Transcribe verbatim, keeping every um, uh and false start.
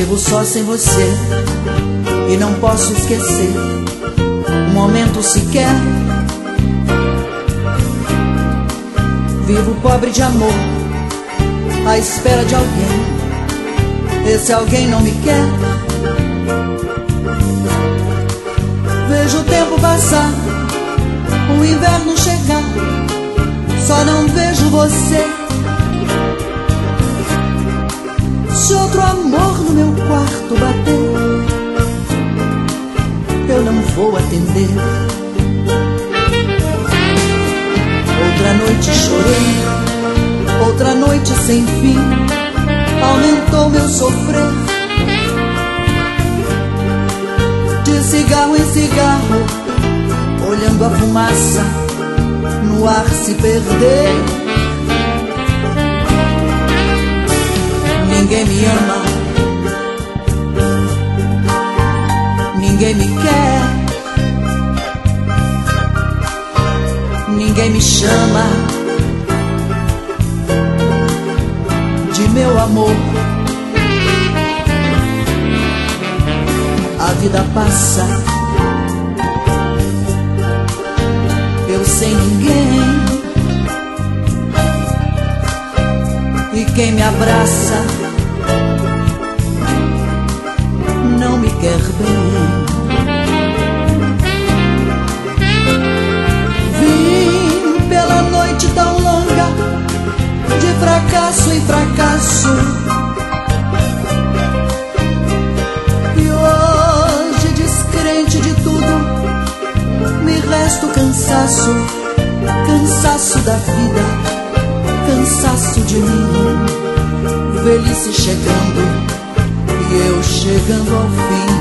Vivo só sem você e não posso esquecer um momento sequer. Vivo pobre de amor, à espera de alguém. Esse alguém não me quer. Vejo o tempo passar, o inverno chegar, só não vejo você. Se outro amor no meu quarto bater, eu não vou atender. Outra noite chorei, outra noite sem fim, aumentou meu sofrer. De cigarro em cigarro, olhando a fumaça no ar se perder. Ninguém me ama, ninguém me quer, ninguém me chama de meu amor. A vida passa, eu sem ninguém, e quem me abraça não me quer bem. Vim pela noite tão longa, de fracasso em fracasso, e hoje, descrente de tudo, me resta o cansaço, cansaço da vida, cansaço de mim. Velhice chegando e eu chegando ao fim.